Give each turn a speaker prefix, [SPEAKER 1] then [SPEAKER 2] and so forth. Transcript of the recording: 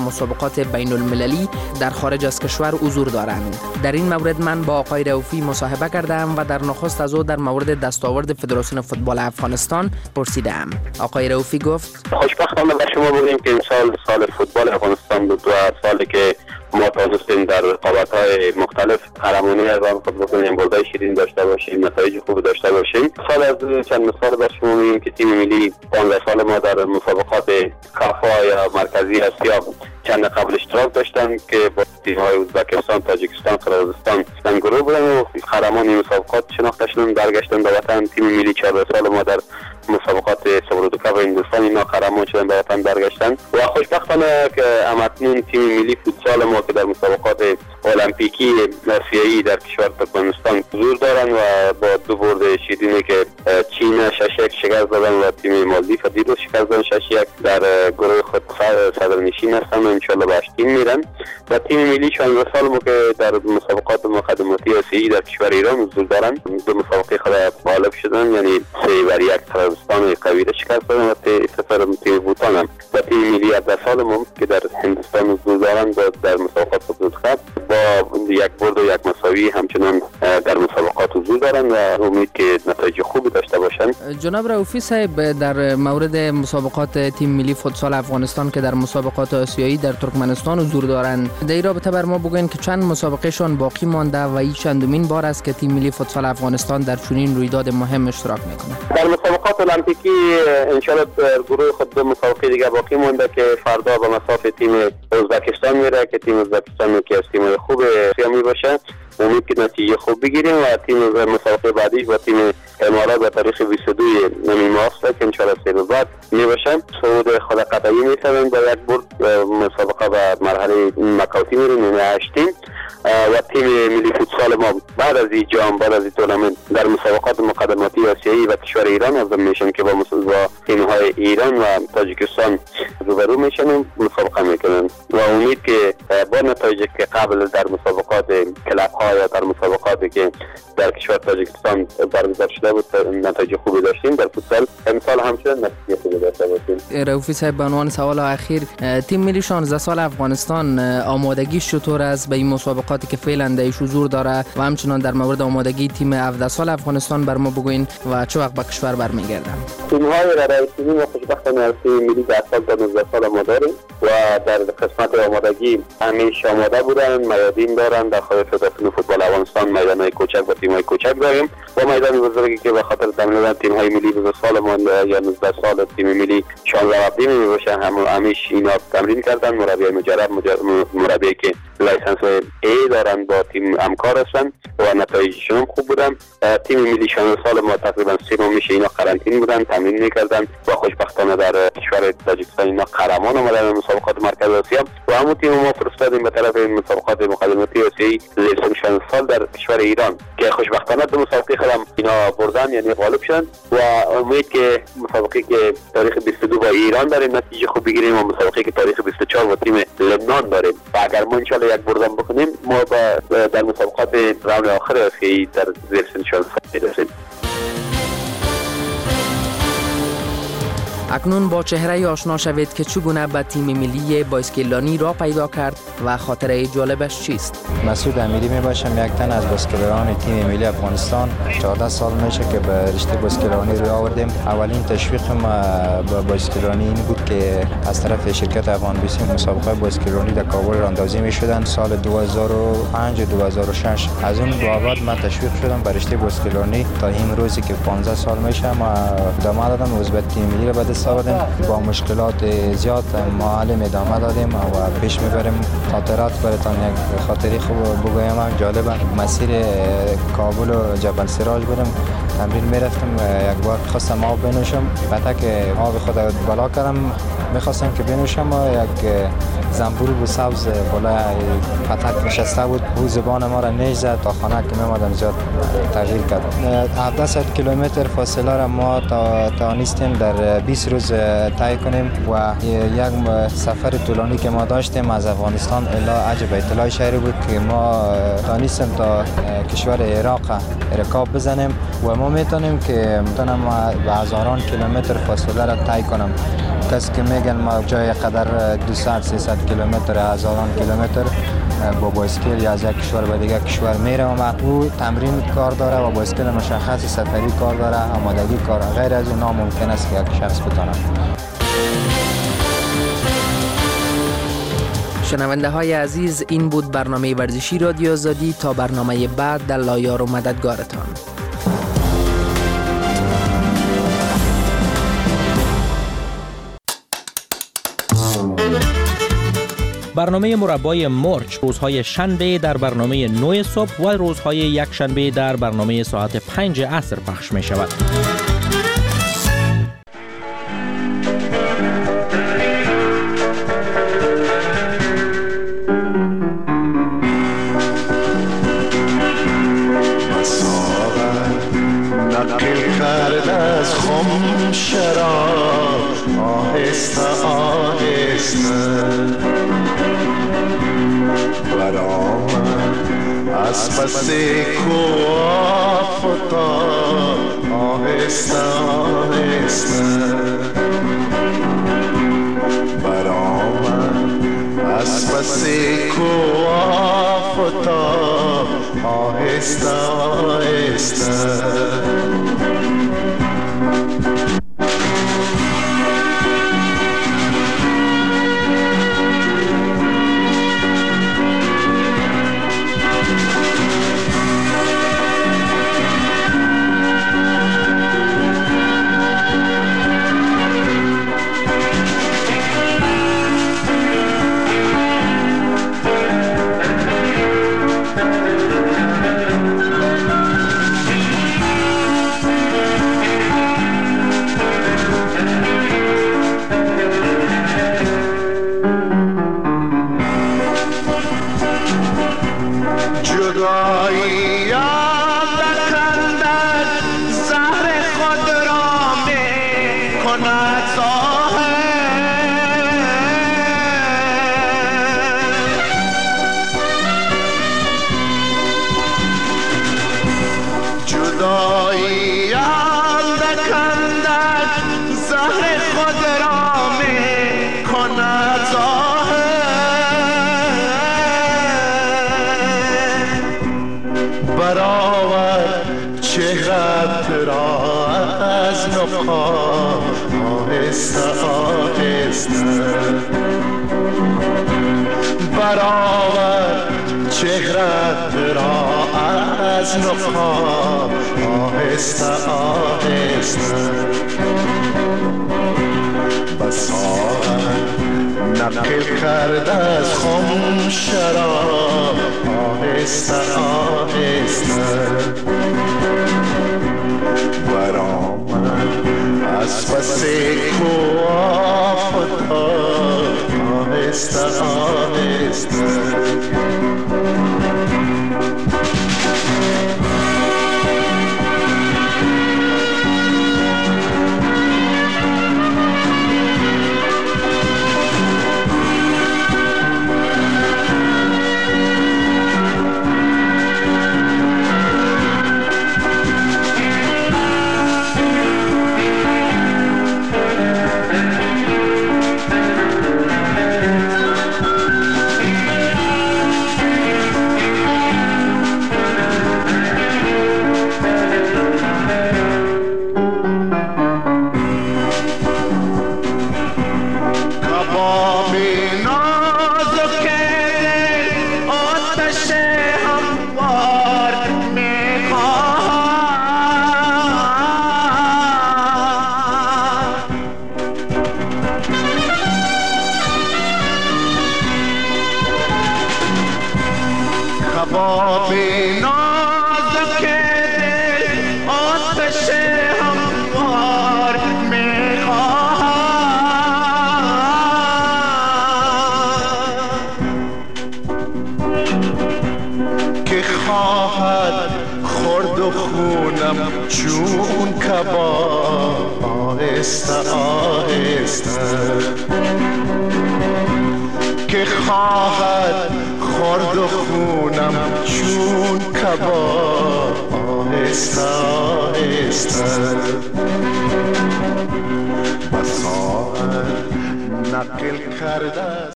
[SPEAKER 1] مسابقات بین المللی در خارج از کشور حضور دارند. در این مورد من با آقای رؤوفی مصاحبه کردم و در نخست از او در مورد دستاورد فدراسیون فوتبال افغانستان پرسیدم. آقای رؤوفی گفت:
[SPEAKER 2] خوشبختانه به شما بگیم که این سال فوتبال افغانستان بود و سالی که ما تونستیم در رقابت‌های مختلف قهرمانی اعلام بکنیم، بازی شیرین داشته باشیم، نتایج خوب داشته باشیم. سال از چند مثال به شما میگیم که تیم ملی 15 سال ما در مسابقات کافا یا مرکزی آسیا چند قبل اشتراک داشتن که با تیم‌های ازبکستان، تاجیکستان، قرقیزستان در گروه بودن و قهرمان مسابقات شناخته شدن، برگشتن به وطن. تیم ملی 14 سال ما در مسابقات سوبرکاپ هندوستان اینا قهرمان شدن، به وطن برگشتن و خوشبختانه که همکنون تیم ملی فوتسال ما که در مسابقات المپیکی آسیایی در کشور ترکمنستان حضور دارن و با دو برد شیرینی که چین 6-1 شکست دادن و تیم مالدیو دیروز شکست دادن 6-1 در گروه خود صدرنشین هستن و ان شاء الله به 8 تیم میرن. و تیم ملی 16 سال ما که در مسابقات مقدماتی آسیایی در کشور ایران حضور دارن، دو مسابقه خود غالب شدن، یعنی 3-1 قرقیزستان قوی شکست دادن و 0 تیم بوتان هم. و تیم ملی 17 سال ما که در هندوستان حضور دارن در مسابقات سوبرکاپ با یک برد و یک مساوی همچنان در مسابقات حضور دارن و امید که نتایج خوبی داشته باشن.
[SPEAKER 1] جناب رؤوفی صاحب، در مورد مسابقات تیم ملی فوتسال افغانستان که در مسابقات آسیایی در ترکمنستان حضور دارند، در این رابطه بر ما بگوین که چند مسابقهشان باقی مانده و این چندمین بار است که تیم ملی فوتسال افغانستان در چنین رویداد مهم اشتراک میکنه؟
[SPEAKER 2] در مسابقات المپیکی ان شاء الله گروه خود دو مسابقه دیگه باقی مونده که فردا به مسافت تیم ازبکستان میره که تیم ازبکستان که از تیم‌های خوب آسیا باشه. امید که نتیجه خوب بگیریم و تیم مسابقه بعدیش با تیم امارات به تاریخ 22 ماه است که ان شاء الله 3 روز بعد میباشه. صعود خود قطعی میسازن با یک برد مسابقه به مرحله نکاوتی میریم، یعنی 8 تیم. و تیم ملی فوتسال ما بعد از این جام، بعد از این تورنمنت در مسابقات مقدماتی آسیایی و کشور ایران از میشن که با تیم‌های ایران و تاجیکستان روبرو میشن، مسابقه میکنن و امید که با نتایجی که قبل در مسابقات کلب‌ها یا در مسابقاتی که در کشور تاجیکستان برگزار شده بود نتایج خوبی داشتیم، در فوتسال امسال همچنین نتیجه خوبی داشته باشیم.
[SPEAKER 1] رؤوفی صاحب، به عنوان سوال اخیر، تیم ملی 16 سال افغانستان آمادگیش چطور است به این مسابقاتی که فعلا درش حضور داره و همچنان در مورد آمادگی تیم 17 سال افغانستان بر ما بگوین و چه وقت به کشور برمیگردن؟
[SPEAKER 2] تیم‌های رئیسی ما خوشبختانه از تیم ملی 10 سال تا 19 سال ما داریم و در قسمت آمادگی همیشه آماده بودن، میادین دارن. در خارج فدراسیون فوتبال افغانستان میدان‌های کوچک و تیم‌های کوچک داریم و میدان بزرگی که به خاطر تمرین تیم‌های ملی 12 سال ما یا 19 سال تیم ملی 16 قبلی میباشه، همیشه اینا تمرین کردن. مربی مجرب مربی که لایسنس ای دارن با تیم همکار هستن و نتایجشون خوب بودن. تیم ملی 16 سال ما تقریبا 3 ماه میشه اینا قرنطینه بودن، تمرین میکردن و خوشبختانه در کشور تاجیکستان اینا قهرمان اومدن مسابقات مرکز آسیا و همون تیم ما فرستادیم به طرف مسابقات مقدماتی آسیایی 16 سال در کشور ایران که خوشبختانه دو مسابقه خودم اینا بردن، یعنی غالب شدن و امید که مسابقه که تاریخ 22 با ایران داریم نتیجه خوب بگیریم و مسابقه که تاریخ 24 با تیم لبنان داریم و اگر ما ان شاء الله یک بردن بکنیم ما در مسابقات راند آخر آسیایی در زیر سن 16 سال میرسیم.
[SPEAKER 1] اکنون با چهره آشنا شوید که چگونه به تیم ملی باسکتبالی را پیدا کرد و خاطره جالبش چیست.
[SPEAKER 3] مسعود امیری می باشم، یک تن از باسکتبالان تیم ملی افغانستان. 14 سال میشه که به رشته باسکتبالی روی آوردیم. اولین تشویقم به باسکتبالی این بود که از طرف شرکت افغان بیسی مسابقه باسکتبالی در کابل راندازی می شدن سال 2005 و 2006. از اون بابت من تشویق شدم به رشته باسکتبالی تا این روزی که 15 سال میشه ما ادامه دادم عضو تیم ملی بعد ساردیم. با مشکلات زیاد معلم ادامه دادیم و پیش میبریم. خاطرات براتون یک خاطری خوب بگویم جالب. مسیر کابل و جبل سراج بودم، تمرین میرفتم، یک بار خواستم آب بنوشم، بعد که آب خود بالا کردم میخواستم که بنوشم و یک زنبور بود سبز بالا پتک نشسته بود، او زبان ما را نیش زد. تا خانه که میمادم زیاد تغییر کرد. 17 کیلومتر فاصله را ما توانستیم در 20 روز طی کنیم و یک سفر طولانی که ما داشتیم از افغانستان الی عجب اطلاع شهری بود که ما توانستیم تا کشور عراق رکاب بزنیم و ما میتونیم که به هزاران کیلومتر فاصله را طی کنم کسی که میگن ما جای قدر 200-300 کیلومتر هزاران کیلومتر با بایسکل یا از یک کشور به دیگر کشور میرم. او تمرین کار داره و بایسکل مشخص سفری کار داره، آمادگی کار. غیر از اون ناممکن است که یک شخص بتونه.
[SPEAKER 1] شنونده های عزیز، این بود برنامه ورزشی رادیو آزادی. تا برنامه بعد، در یار و مددگارتان.
[SPEAKER 4] برنامه مربای مرچ روزهای شنبه در برنامه 9 صبح و روزهای یک شنبه در برنامه ساعت 5 عصر پخش می شود.
[SPEAKER 5] نقل کرد از خم شراب آهسته آهسته برآمد از پس کوه فتاد آهسته آهسته برآمد از پس کوه فتاد آهسته آهسته برآورد چهرت را از نقاب آهسته آهسته بساعت نقل کرد از خم شراب آهسته آهسته برآمد از پس کوه فتاد آهسته آهسته چون کباب آهسته آهسته که خواهد خورد و خونم چون کباب آهسته آهسته بساعت نقل کرده